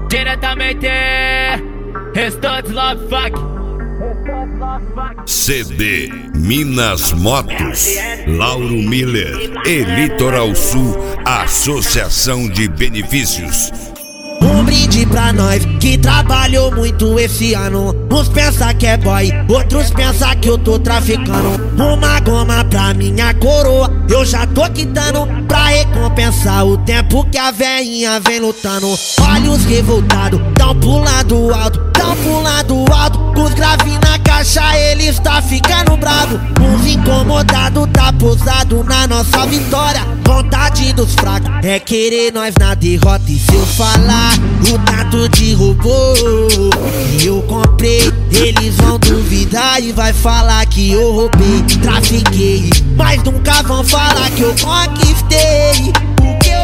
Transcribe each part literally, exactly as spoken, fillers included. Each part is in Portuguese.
Diretamente, Restantes Love Fuck. C D Minas Motos, Lauro Miller e Litoral Sul, Associação de Benefícios. Um brinde pra nós que trabalhou muito esse ano. Uns pensa que é boy, outros pensa que eu tô traficando. Uma goma pra minha coroa, eu já tô quitando, pra recompensar o tempo que a veinha vem lutando. Olha os revoltados, tão pulando alto, tão pulando alto. Os grave na caixa, eles tá ficando bravo. Uns incomodados tá posado na nossa vitória. Vontade dos fracos é querer nós na derrota. E se eu falar o tanto de robô que eu comprei, eles vão duvidar e vai falar que eu roubei, trafiquei, mas nunca vão falar que eu conquistei o que eu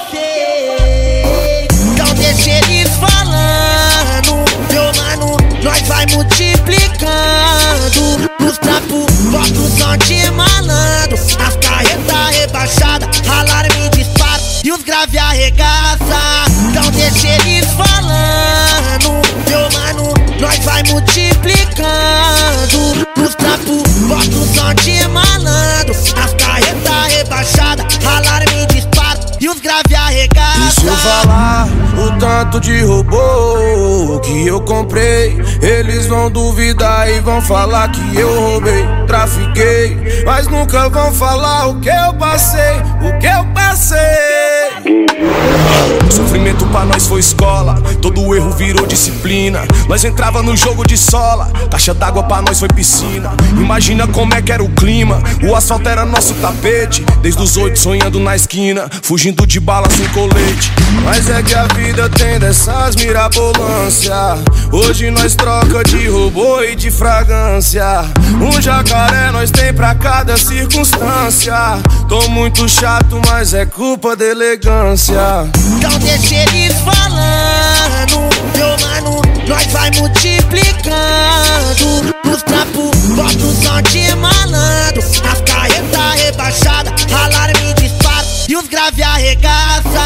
passei. Então deixa eles falando, meu mano, nós vai multiplicando. Nos trampos, bota o som de malandro, as carretas rebaixadas, alarme dispara e os grave arregaça. Então deixa eles falando, meu mano, nós vai multiplicando. Nos trampos, bota o som de malandro, as carretas rebaixadas, alarme dispara e os grave arregaça. E se eu falar o tanto de robô que eu comprei, eles vão duvidar e vão falar que eu roubei, trafiquei, mas nunca vão falar o que eu passei, o que eu passei. Sofrimento pra nós foi escola, todo erro virou disciplina. Nós entrava no jogo de sola, caixa d'água pra nós foi piscina. Imagina como é que era o clima, o asfalto era nosso tapete. Desde os oito sonhando na esquina, fugindo de bala sem colete. Mas é que a vida tem dessas mirabolância. Hoje nós troca de robô e de fragrância. Um jacaré nós tem pra cada circunstância. Tô muito chato, mas é culpa da elegância. Então deixa eles falando, meu mano, nós vai multiplicando. Nos trampos, bota o som de malandro, as carretas rebaixadas, alarme dispara e os grave arregaça.